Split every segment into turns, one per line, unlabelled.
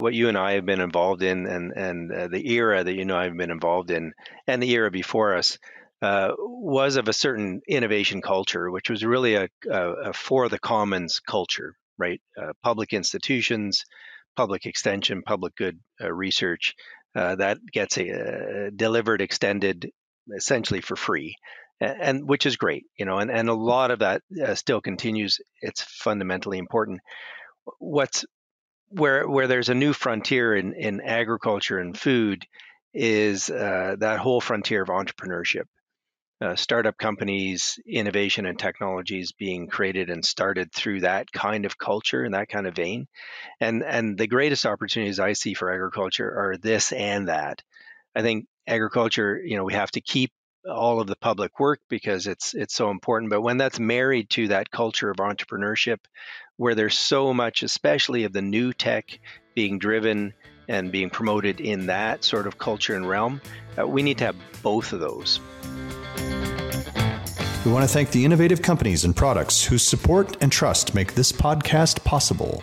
what you and I have been involved in, and the era that you and I have been involved in, and the era before us, was of a certain innovation culture, which was really a for the commons culture, right? Public institutions, public extension, public good research that gets delivered, extended, essentially for free, and which is great, and a lot of that still continues. It's fundamentally important. What's where there's a new frontier in agriculture and food is that whole frontier of entrepreneurship, startup companies, innovation and technologies being created and started through that kind of culture and that kind of vein. And the greatest opportunities I see for agriculture are this and that. I think agriculture, we have to keep all of the public work because it's so important. But when that's married to that culture of entrepreneurship, where there's so much, especially of the new tech being driven and being promoted in that sort of culture and realm, we need to have both of those.
We want to thank the innovative companies and products whose support and trust make this podcast possible.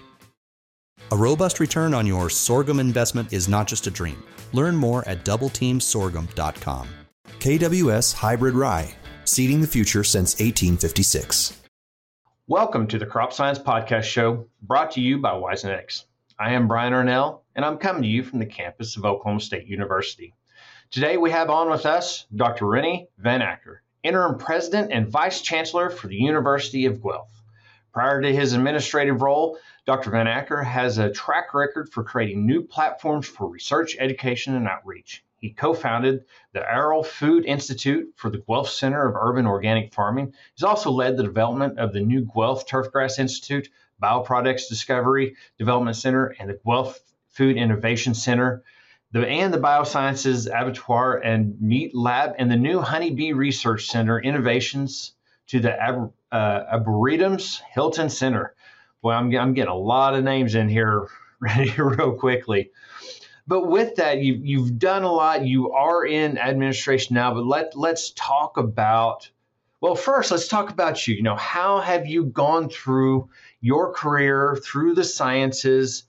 A robust return on your sorghum investment is not just a dream. Learn more at doubleteamsorghum.com.
KWS Hybrid Rye, seeding the future since 1856.
Welcome to the Crop Science Podcast Show, brought to you by WiseNetics. I am Brian Arnell, and I'm coming to you from the campus of Oklahoma State University. Today we have on with us Dr. Rene Van Acker, Interim President and Vice Chancellor for the University of Guelph. Prior to his administrative role, Dr. Van Acker has a track record for creating new platforms for research, education, and outreach. He co-founded the Arrell Food Institute for the Guelph Center of Urban Organic Farming. He's also led the development of the new Guelph Turfgrass Institute, Bioproducts Discovery Development Center, and the Guelph Food Innovation Center, and the Biosciences Abattoir and Meat Lab, and the new Honeybee Research Center innovations to the Arboretums Hilton Center. Boy, I'm getting a lot of names in here real quickly. But with that, you've done a lot. You are in administration now, but let's talk about, well, first, let's talk about you. How have you gone through your career, through the sciences,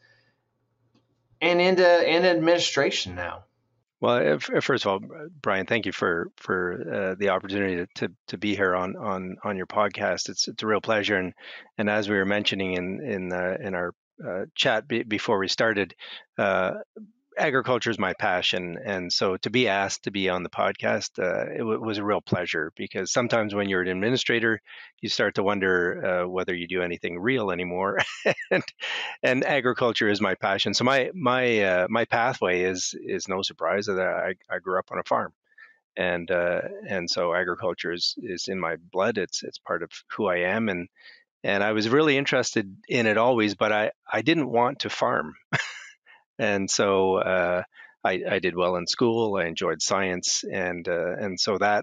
and into administration now?
Well, first of all, Brian, thank you for the opportunity to be here on your podcast. It's a real pleasure, and as we were mentioning in our chat before we started, agriculture is my passion, and so to be asked to be on the podcast, it was a real pleasure, because sometimes when you're an administrator, you start to wonder whether you do anything real anymore, and agriculture is my passion. So my pathway is no surprise that I grew up on a farm, and so agriculture is in my blood. It's part of who I am, and I was really interested in it always, but I didn't want to farm. And so I did well in school. I enjoyed science, and so that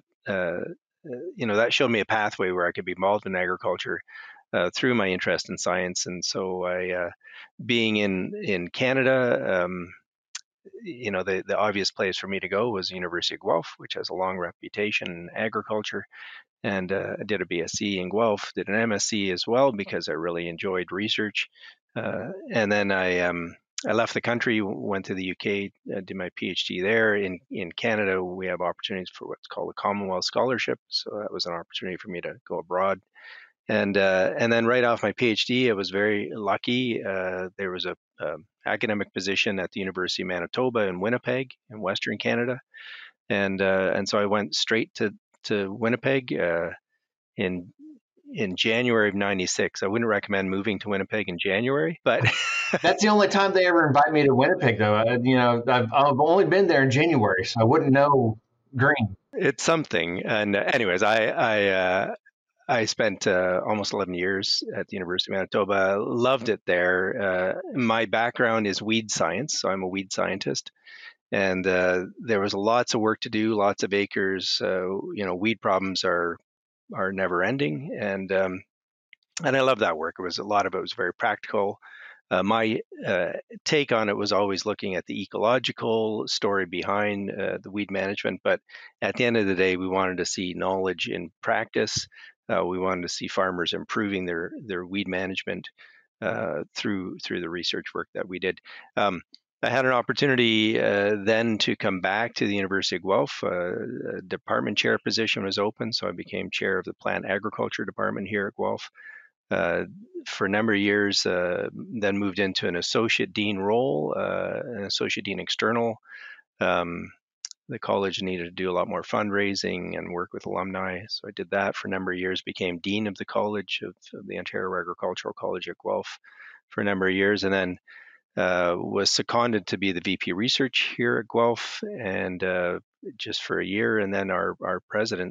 that showed me a pathway where I could be involved in agriculture through my interest in science. And so being in Canada, the obvious place for me to go was the University of Guelph, which has a long reputation in agriculture. And I did a BSc in Guelph, did an MSc as well because I really enjoyed research. And then I left the country, went to the UK, did my PhD there. In Canada, we have opportunities for what's called a Commonwealth Scholarship. So that was an opportunity for me to go abroad. And then right off my PhD, I was very lucky. There was a academic position at the University of Manitoba in Winnipeg in Western Canada. And so I went straight to Winnipeg in January of '96. I wouldn't recommend moving to Winnipeg in January, but
that's the only time they ever invite me to Winnipeg, though. I've only been there in January, so I wouldn't know green.
It's something. And anyways, I spent almost 11 years at the University of Manitoba. Loved it there. My background is weed science, so I'm a weed scientist. And there was lots of work to do, lots of acres. Weed problems are never ending, and I love that work. A lot of it was very practical. My take on it was always looking at the ecological story behind the weed management, but at the end of the day, we wanted to see knowledge in practice. We wanted to see farmers improving their weed management. through the research work that we did. I had an opportunity then to come back to the University of Guelph. A department chair position was open, so I became chair of the plant agriculture department here at Guelph for a number of years. Then moved into an associate dean role, an associate dean external. The college needed to do a lot more fundraising and work with alumni, so I did that for a number of years. Became dean of the college of the Ontario Agricultural College at Guelph for a number of years, and then was seconded to be the VP Research here at Guelph, and just for a year. And then our president,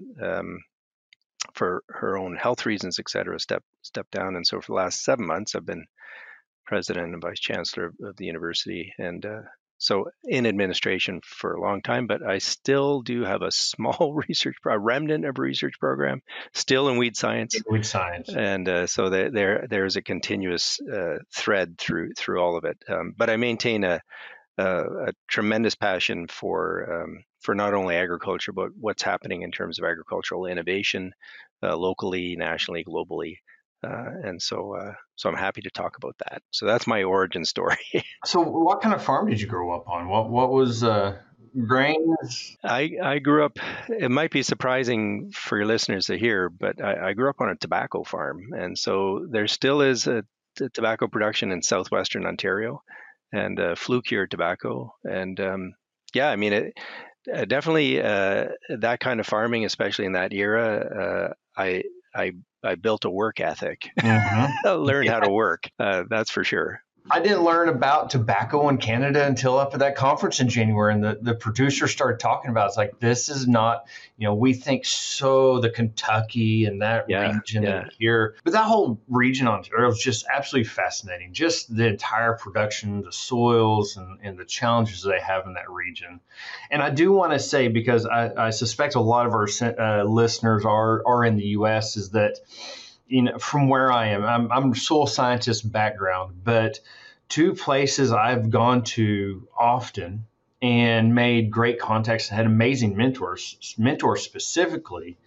for her own health reasons, et cetera, stepped down. And so for the last 7 months, I've been president and vice chancellor of the university, and so in administration for a long time. But I still do have a small a remnant of research program, still in weed science. And so there's a continuous thread through all of it. But I maintain a tremendous passion for not only agriculture, but what's happening in terms of agricultural innovation, locally, nationally, globally. And so I'm happy to talk about that. So that's my origin story.
So what kind of farm did you grow up on? What was grains?
I grew up, it might be surprising for your listeners to hear, but I grew up on a tobacco farm. And so there still is a tobacco production in southwestern Ontario, and Flukier tobacco. And yeah, I mean, it definitely that kind of farming, especially in that era, I built a work ethic, learned how to work. That's for sure.
I didn't learn about tobacco in Canada until up at that conference in January, and the producer started talking about it. It's like, this is not, we think so, the Kentucky and that region and here, but that whole region on Ontario is just absolutely fascinating. Just the entire production, the soils, and the challenges they have in that region. And I do want to say, because I suspect a lot of our listeners are in the U.S., is that, from where I am, I'm soil scientist background, but two places I've gone to often and made great contacts and had amazing mentors specifically,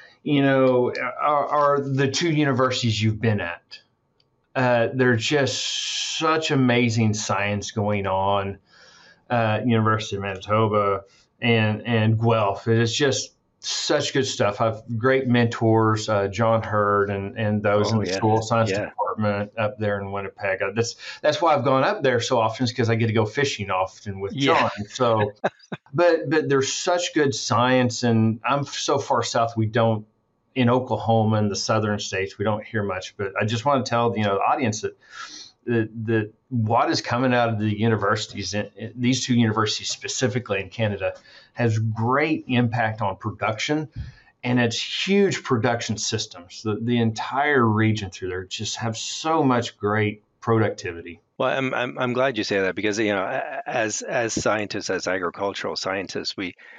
are the two universities you've been at. There's just such amazing science going on, University of Manitoba and Guelph. It is just such good stuff. I've great mentors, John Hurd and those in the soil science department up there in Winnipeg. That's why I've gone up there so often, is because I get to go fishing often with John. So, but there's such good science, and I'm so far south in Oklahoma and the southern states, we don't hear much. But I just want to tell the audience that what is coming out of the universities, these two universities specifically in Canada, has great impact on production, and it's huge production systems. The entire region through there just have so much great productivity.
Well, I'm glad you say that, because as scientists, as agricultural scientists,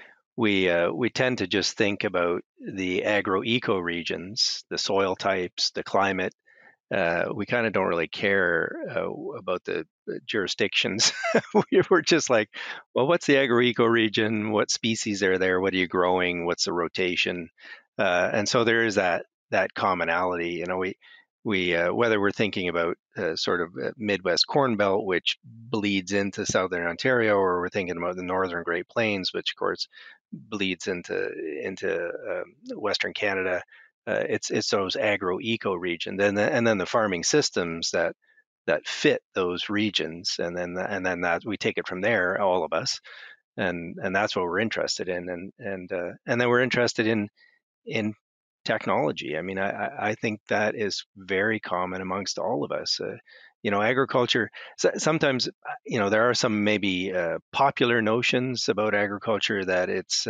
we tend to just think about the agro-eco regions, the soil types, the climate. We kind of don't really care about the jurisdictions. We're just like, well, what's the agro-eco region? What species are there? What are you growing? What's the rotation? And so there is that commonality. We whether we're thinking about sort of Midwest Corn Belt, which bleeds into Southern Ontario, or we're thinking about the Northern Great Plains, which of course bleeds into Western Canada. It's those agro-eco regions, and then the farming systems that fit those regions, and then that we take it from there, all of us, and that's what we're interested in, and then we're interested in technology. I mean, I think that is very common amongst all of us. Agriculture, sometimes, there are some maybe popular notions about agriculture that it's,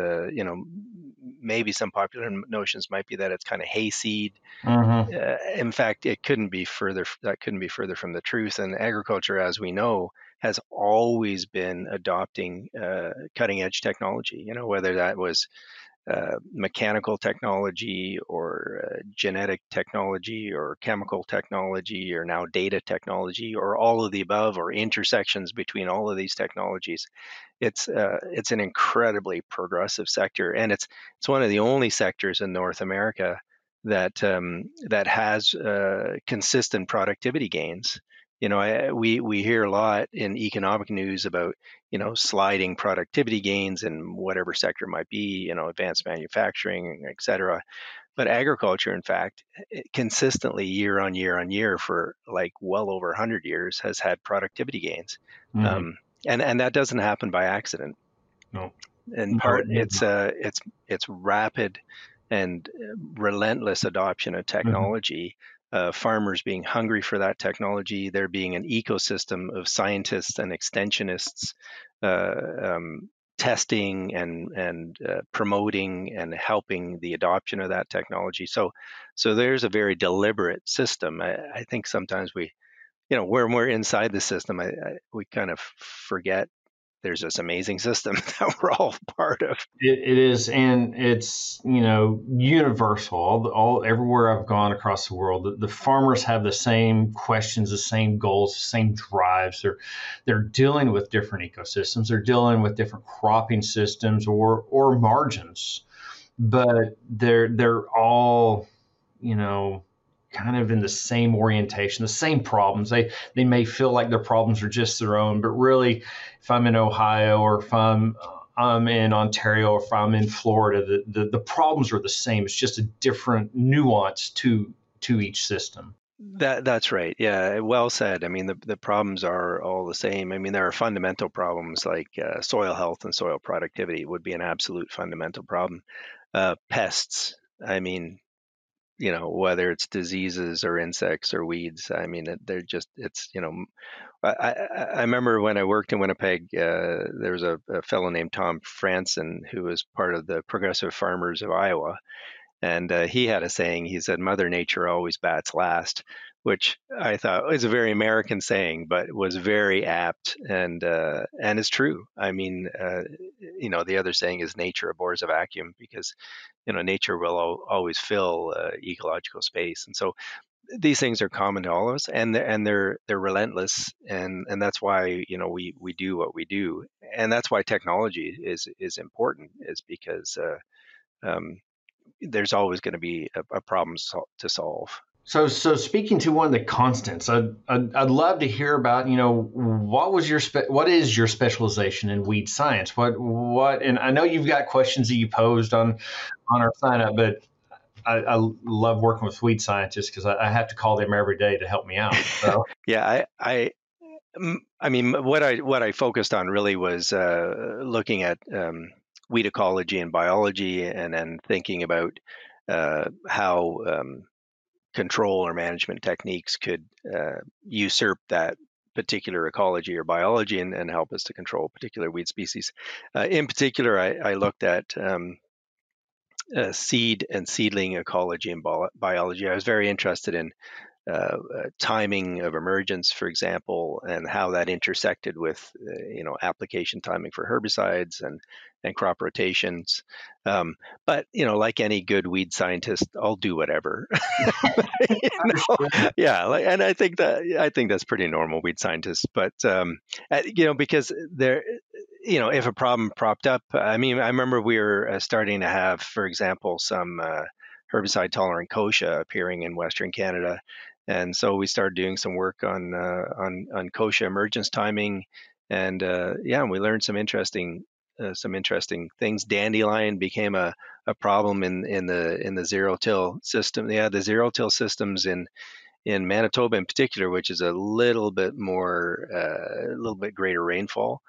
maybe some popular notions might be that it's kind of hayseed. In fact, that couldn't be further from the truth. And agriculture, as we know, has always been adopting cutting edge technology, whether that was mechanical technology or genetic technology or chemical technology or now data technology or all of the above or intersections between all of these technologies. It's an incredibly progressive sector, and it's one of the only sectors in North America that has consistent productivity gains. We hear a lot in economic news about sliding productivity gains in whatever sector it might be, advanced manufacturing, et cetera. But agriculture, in fact, consistently year on year on year for like well over 100 years has had productivity gains.
Mm-hmm.
And that doesn't happen by accident.
No.
In part, it's rapid and relentless adoption of technology. Farmers being hungry for that technology, there being an ecosystem of scientists and extensionists testing and promoting and helping the adoption of that technology. So there's a very deliberate system. I think sometimes when we're inside the system, we kind of forget there's this amazing system that we're all part of.
It is, and it's universal. All everywhere I've gone across the world, the farmers have the same questions, the same goals, the same drives. They're dealing with different ecosystems. They're dealing with different cropping systems or margins, but they're all kind of in the same orientation, the same problems. They may feel like their problems are just their own, but really, if I'm in Ohio or if I'm in Ontario or if I'm in Florida, the problems are the same. It's just a different nuance to each system.
That's right. Yeah, well said. I mean, the problems are all the same. I mean, there are fundamental problems like soil health and soil productivity would be an absolute fundamental problem. Pests. I mean, whether it's diseases or insects or weeds. I mean, I remember when I worked in Winnipeg, there was a fellow named Tom Franson who was part of the Progressive Farmers of Iowa. And he had a saying, he said, Mother Nature always bats last, which I thought was a very American saying, but was very apt and is true. I mean, the other saying is nature abhors a vacuum because, nature will always fill ecological space. And so these things are common to all of us, and they're relentless, and that's why we do what we do, and that's why technology is important, is because um, there's always going to be a problem to solve.
So speaking to one of the constants, I'd love to hear about what is your specialization in weed science? What and I know you've got questions that you posed on our sign up, but I love working with weed scientists because I have to call them every day to help me out. So.
Yeah, I mean, what I focused on really was looking at weed ecology and biology, and then thinking about how control or management techniques could usurp that particular ecology or biology and help us to control particular weed species. In particular, I looked at seed and seedling ecology and biology. I was very interested in timing of emergence, for example, and how that intersected with application timing for herbicides and crop rotations. But like any good weed scientist, I'll do whatever. Yeah, and I think that's pretty normal, weed scientists. But because there, if a problem propped up, I mean, I remember we were starting to have, for example, some herbicide tolerant kochia appearing in Western Canada. And so we started doing some work on kochia emergence timing, and we learned some interesting things. Dandelion became a problem in the zero till system. Yeah, the zero till systems in Manitoba in particular, which is a little bit greater rainfall,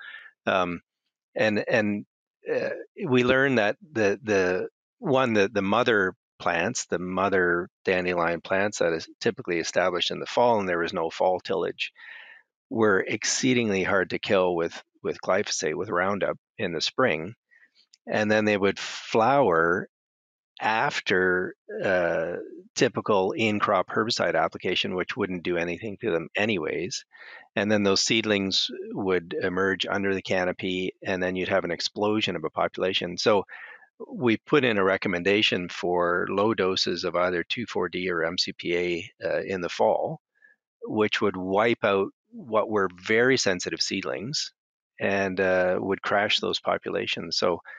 and we learned that the mother plants, the mother dandelion plants that is typically established in the fall, and there was no fall tillage, were exceedingly hard to kill with glyphosate, with Roundup in the spring, and then they would flower after typical in-crop herbicide application, which wouldn't do anything to them anyways. And then those seedlings would emerge under the canopy, and then you'd have an explosion of a population. So we put in a recommendation for low doses of either 2,4-D or MCPA in the fall, which would wipe out what were very sensitive seedlings and would crash those populations. So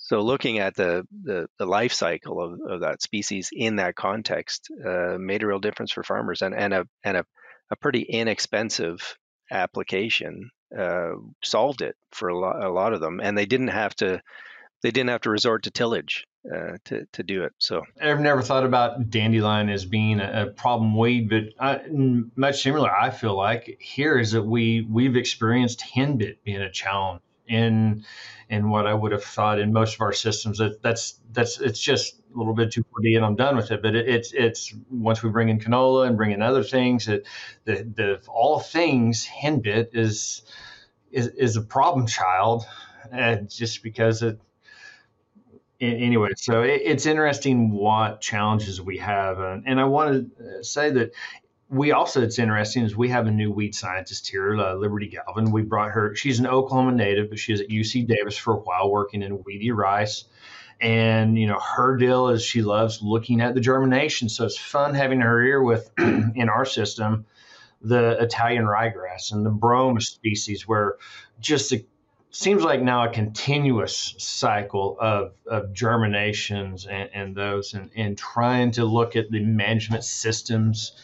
So looking at the life cycle of that species in that context made a real difference for farmers, and a pretty inexpensive application solved it for a lot of them, and they didn't have to resort to tillage to do it. So
I've never thought about dandelion as being a problem weed, but much similar, I feel like here is that we've experienced henbit being a challenge in what I would have thought in most of our systems. That's it's just a little bit 2,4-D and I'm done with it. But it's once we bring in canola and bring in other things, the all things henbit is a problem child, just because it. Anyway, so it's interesting what challenges we have. And I want to say that it's interesting is we have a new weed scientist here, Liberty Galvin. We brought her, she's an Oklahoma native, but she was at UC Davis for a while working in weedy rice. And, her deal is she loves looking at the germination. So it's fun having her here with, in our system, the Italian ryegrass and the brome species, where just seems like now a continuous cycle of germinations and those, and trying to look at the management systems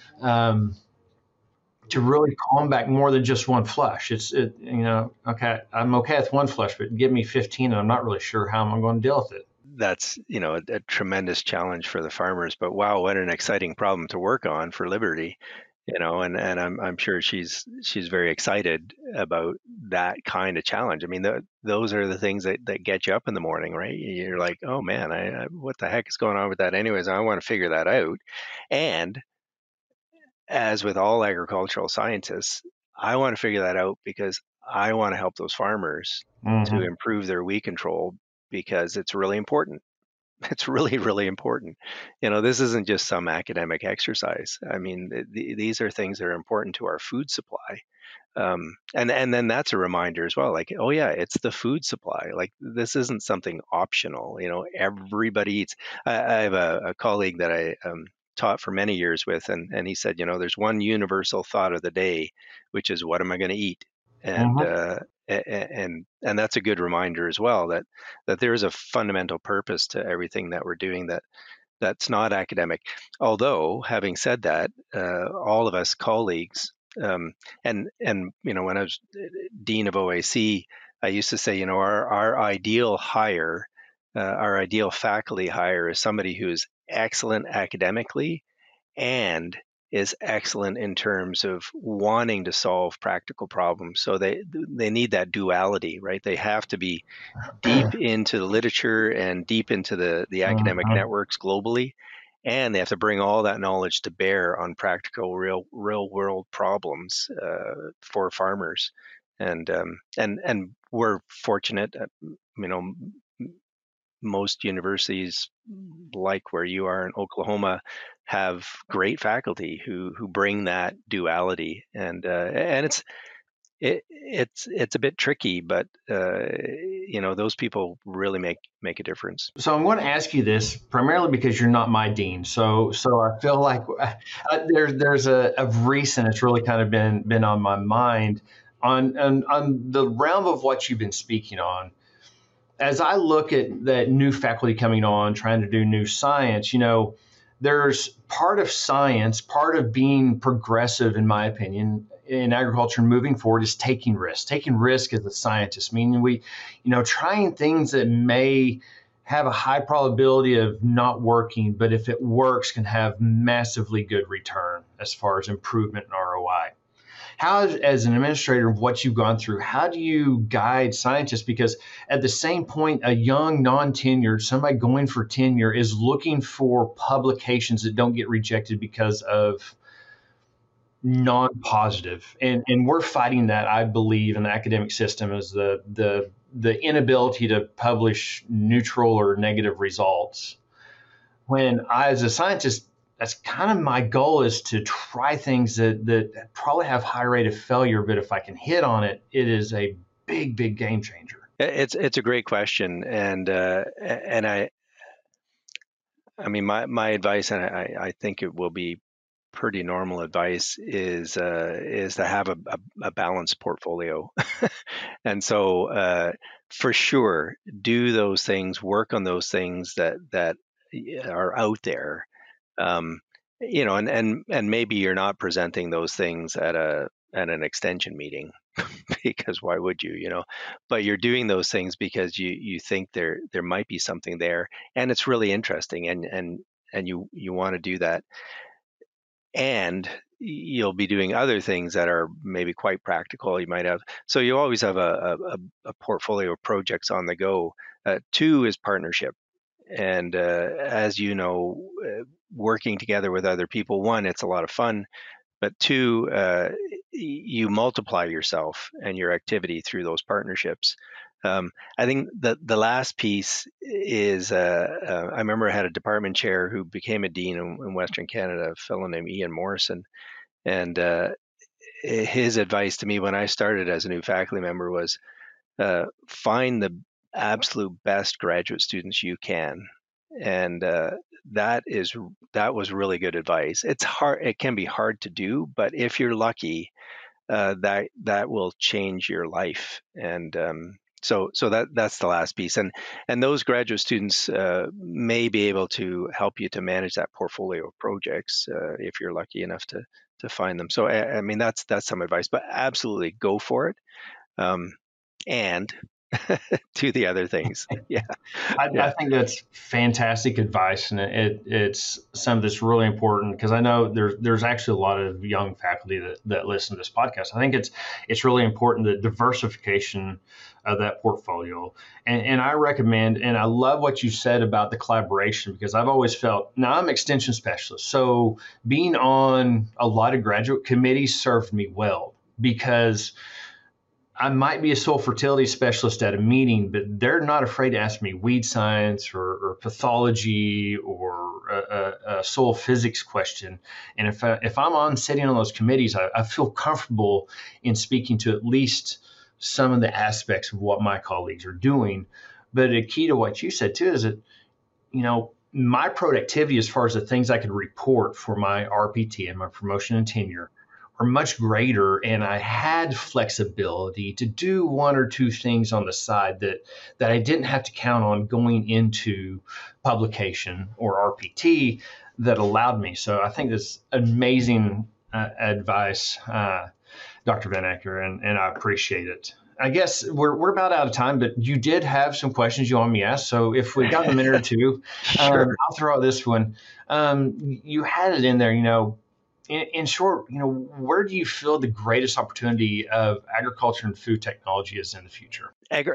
to really calm back more than just one flush. Okay, I'm okay with one flush, but give me 15 and I'm not really sure how I'm going to deal with it.
That's, a tremendous challenge for the farmers, but wow, what an exciting problem to work on for Liberty. And I'm sure she's very excited about that kind of challenge. I mean, those are the things that get you up in the morning, right? You're like, oh man, what the heck is going on with that? Anyways, I want to figure that out. And as with all agricultural scientists, I want to figure that out because I want to help those farmers to improve their weed control, because it's really important. It's really, really important. This isn't just some academic exercise. I mean, these are things that are important to our food supply. And then that's a reminder as well, like, oh yeah, it's the food supply. Like, this isn't something optional. Everybody eats. I have a colleague that I taught for many years with, and he said, there's one universal thought of the day, which is, what am I going to eat? And that's a good reminder as well, that there is a fundamental purpose to everything that we're doing that's not academic. Although, having said that, all of us colleagues, and when I was dean of OAC, I used to say, our ideal hire, our ideal faculty hire is somebody who is excellent academically and is excellent in terms of wanting to solve practical problems. So they need that duality, right? They have to be deep into the literature and deep into the academic networks globally, and they have to bring all that knowledge to bear on practical, real world problems for farmers. And we're fortunate, most universities, like where you are in Oklahoma, have great faculty who bring that duality, and it's a bit tricky, but those people really make a difference.
So I'm going to ask you this primarily because you're not my dean. So I feel like there's a recent, it's really kind of been on my mind on the realm of what you've been speaking on. As I look at that new faculty coming on, trying to do new science, there's part of science, part of being progressive, in my opinion, in agriculture moving forward, is taking risk as a scientist, meaning trying things that may have a high probability of not working, but if it works, can have massively good return as far as improvement in ROI. How, as an administrator of what you've gone through, how do you guide scientists? Because at the same point, a young, non-tenured, somebody going for tenure is looking for publications that don't get rejected because of non-positive. And we're fighting that, I believe, in the academic system, is the inability to publish neutral or negative results. When I, as a scientist, that's kind of my goal, is to try things that probably have high rate of failure, but if I can hit on it, it is a big, big game changer.
It's a great question, and I mean, my advice, and I think it will be pretty normal advice is to have a balanced portfolio. And so for sure, do those things, work on those things that are out there. Um, and maybe you're not presenting those things at an extension meeting because why would you? But you're doing those things because you think there might be something there, and it's really interesting, and you want to do that, and you'll be doing other things that are maybe quite practical. So you always have a portfolio of projects on the go. Two is partnership. And as you know, working together with other people, one, it's a lot of fun, but two, you multiply yourself and your activity through those partnerships. I think the last piece is I remember I had a department chair who became a dean in Western Canada, a fellow named Ian Morrison, and his advice to me when I started as a new faculty member was find the absolute best graduate students you can, and that was really good advice. It's hard; it can be hard to do, but if you're lucky, that will change your life. And so that's the last piece, and those graduate students may be able to help you to manage that portfolio of projects if you're lucky enough to find them. So I mean that's some advice, but absolutely go for it. And do the other things. Yeah.
I think that's fantastic advice, and it's something that's really important because I know there's actually a lot of young faculty that listen to this podcast. I think it's really important, the diversification of that portfolio, and I recommend, and I love what you said about the collaboration, because I've always felt, now I'm an extension specialist, so being on a lot of graduate committees served me well, because I might be a soil fertility specialist at a meeting, but they're not afraid to ask me weed science or pathology or a soil physics question. And if I'm on sitting on those committees, I feel comfortable in speaking to at least some of the aspects of what my colleagues are doing. But a key to what you said too is that, my productivity as far as the things I could report for my RPT and my promotion and tenure are much greater, and I had flexibility to do one or two things on the side that I didn't have to count on going into publication or RPT that allowed me. So I think that's amazing advice, Dr. Van Acker, and I appreciate it. I guess we're about out of time, but you did have some questions you want me to ask. So if we got a minute or two,
Sure.
I'll throw out this one. You had it in there, in short, where do you feel the greatest opportunity of agriculture and food technology is in the future?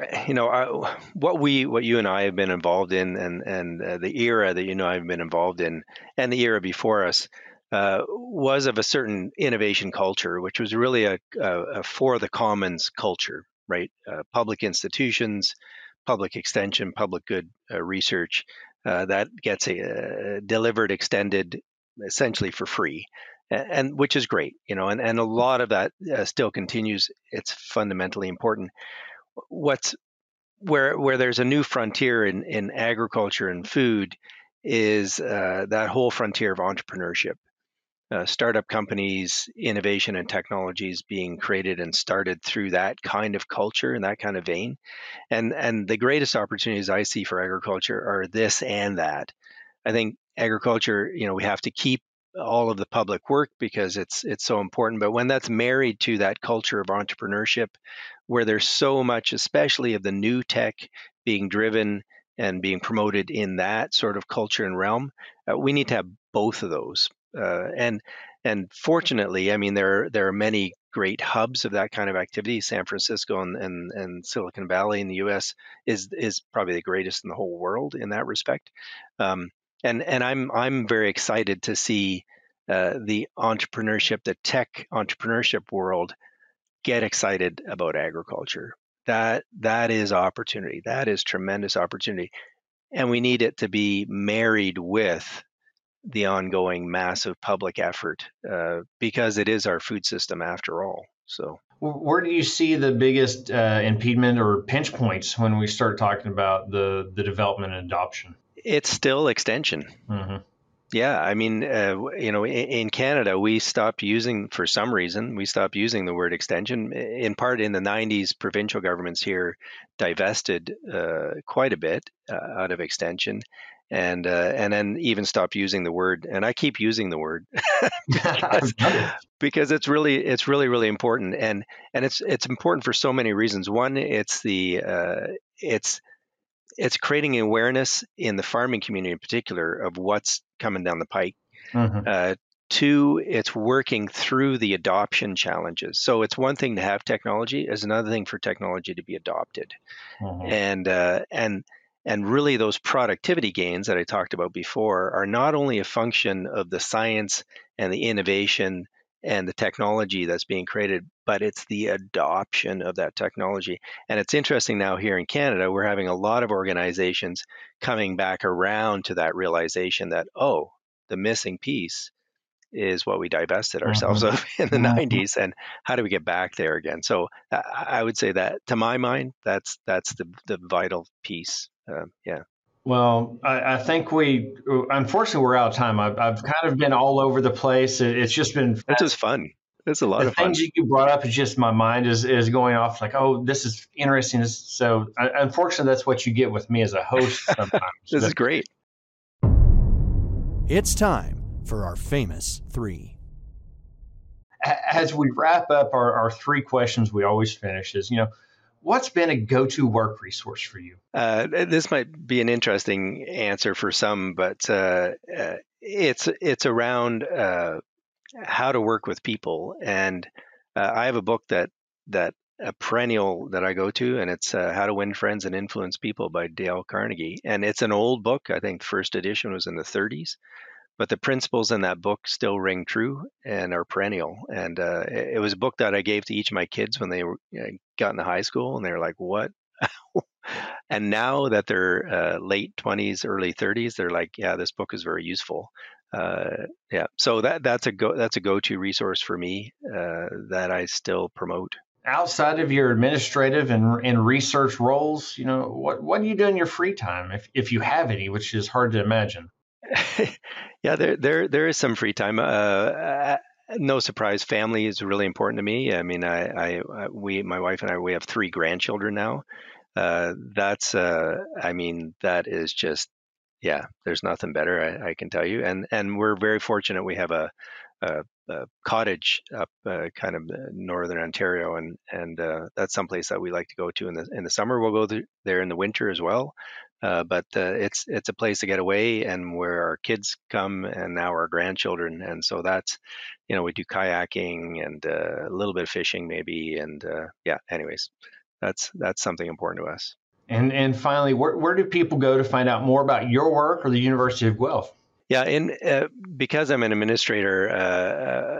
What you and I have been involved in, and the era that I've been involved in, and the era before us, was of a certain innovation culture, which was really a for the commons culture, right? Public institutions, public extension, public good research that gets delivered, extended, essentially for free. And which is great, and a lot of that still continues. It's fundamentally important. Where there's a new frontier in agriculture and food is that whole frontier of entrepreneurship, startup companies, innovation and technologies being created and started through that kind of culture and that kind of vein. And the greatest opportunities I see for agriculture are this and that. I think agriculture, we have to keep all of the public work because it's so important. But when that's married to that culture of entrepreneurship, where there's so much, especially of the new tech being driven and being promoted in that sort of culture and realm, we need to have both of those. And fortunately, I mean, there are many great hubs of that kind of activity. San Francisco and Silicon Valley in the U.S. is probably the greatest in the whole world in that respect. And I'm very excited to see the tech entrepreneurship world get excited about agriculture. That is opportunity. That is tremendous opportunity, and we need it to be married with the ongoing massive public effort because it is our food system after all. So,
where do you see the biggest impediment or pinch points when we start talking about the development and adoption?
It's still extension.
Mm-hmm.
Yeah, I mean, in Canada, we stopped using, for some reason, the word extension. In part, in the 90s, provincial governments here divested quite a bit out of extension, and then even stopped using the word. And I keep using the word because it's really important, and it's important for so many reasons. One, it's creating awareness in the farming community in particular of what's coming down the pike. Mm-hmm. Two, it's working through the adoption challenges. So it's one thing to have technology, it's another thing for technology to be adopted. Mm-hmm. And really those productivity gains that I talked about before are not only a function of the science and the innovation and the technology that's being created, but it's the adoption of that technology. And it's interesting now here in Canada, we're having a lot of organizations coming back around to that realization that, oh, the missing piece is what we divested ourselves of in the 90s, and how do we get back there again? So I would say that, to my mind, that's the vital piece. Yeah.
Well, I think unfortunately, we're out of time. I've kind of been all over the place. It's just been.
It's just fun. It's a lot of fun.
The things you brought up is just my mind is going off like, oh, this is interesting. So unfortunately, that's what you get with me as a host sometimes.
This is great.
It's time for our famous three.
As we wrap up our three questions, we always finish is, what's been a go-to work resource for you?
This might be an interesting answer for some, but it's around how to work with people. And I have a book that a perennial that I go to, and it's How to Win Friends and Influence People by Dale Carnegie. And it's an old book. I think the first edition was in the 30s. But the principles in that book still ring true and are perennial. And it was a book that I gave to each of my kids when they got into high school, and they were like, what? And now that they're late 20s, early 30s, they're like, yeah, this book is very useful. Yeah, so that's a go-to resource for me that I still promote.
Outside of your administrative and research roles, what do you do in your free time, if you have any, which is hard to imagine?
Yeah, there is some free time. No surprise, family is really important to me. I mean, my wife and I, we have 3 grandchildren now. That is just, yeah, there's nothing better, I can tell you. And we're very fortunate. We have a cottage up kind of northern Ontario, and that's someplace that we like to go to in the summer. We'll go there in the winter as well. But it's a place to get away, and where our kids come, and now our grandchildren. And so that's, we do kayaking and a little bit of fishing maybe. And yeah, anyways, that's something important to us.
And finally, where do people go to find out more about your work or the University of Guelph?
Yeah, because I'm an administrator,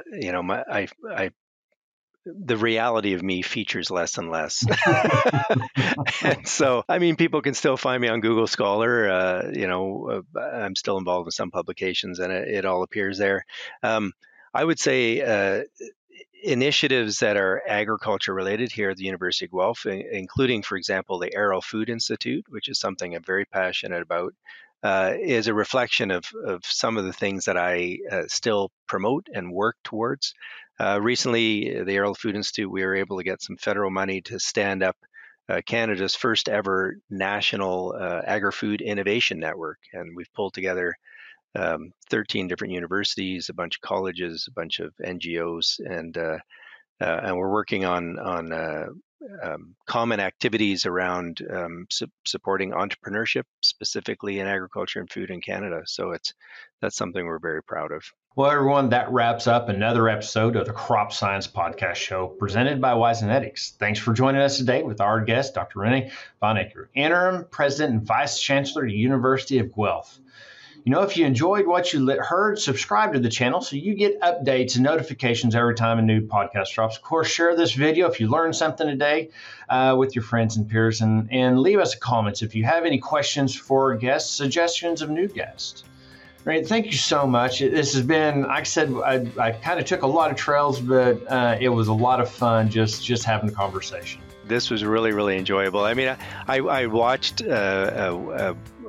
the reality of me features less and less. And so, I mean, people can still find me on Google Scholar. I'm still involved in some publications, and it all appears there. I would say initiatives that are agriculture related here at the University of Guelph, including, for example, the Arrow Food Institute, which is something I'm very passionate about, is a reflection of some of the things that I still promote and work towards. Recently, the Arrow Food Institute, we were able to get some federal money to stand up Canada's first ever national agri-food innovation network. And we've pulled together 13 different universities, a bunch of colleges, a bunch of NGOs, and we're working on common activities around supporting entrepreneurship, specifically in agriculture and food in Canada. So that's something we're very proud of.
Well, everyone, that wraps up another episode of the Crop Science Podcast Show presented by Wysenetics. Thanks for joining us today with our guest, Dr. René Van Acker, Interim President and Vice Chancellor at the University of Guelph. If you enjoyed what you heard, subscribe to the channel so you get updates and notifications every time a new podcast drops. Of course, share this video if you learned something today with your friends and peers, and leave us comments if you have any questions for guests, suggestions of new guests. Right, thank you so much. This has been, like I said, I kind of took a lot of trails, but it was a lot of fun just having a conversation.
This was really, really enjoyable. I mean, I watched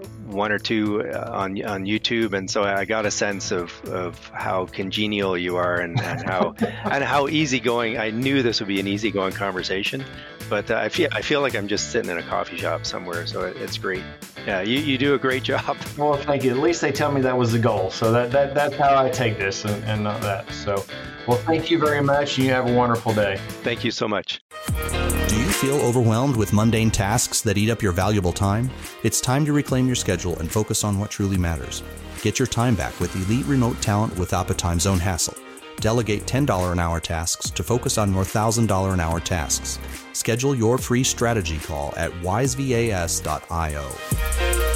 one or two on YouTube, and so I got a sense of how congenial you are and how easygoing. I knew this would be an easygoing conversation, but I feel like I'm just sitting in a coffee shop somewhere, so it's great. Yeah, you do a great job.
Well, thank you. At least they tell me that was the goal, so that's how I take this and not that. So, well, thank you very much. You have a wonderful day.
Thank you so much.
Do you feel overwhelmed with mundane tasks that eat up your valuable time? It's time to reclaim your schedule and focus on what truly matters. Get your time back with elite remote talent without the time zone hassle. Delegate $10 an hour tasks to focus on more $1,000 an hour tasks. Schedule your free strategy call at wisevas.io.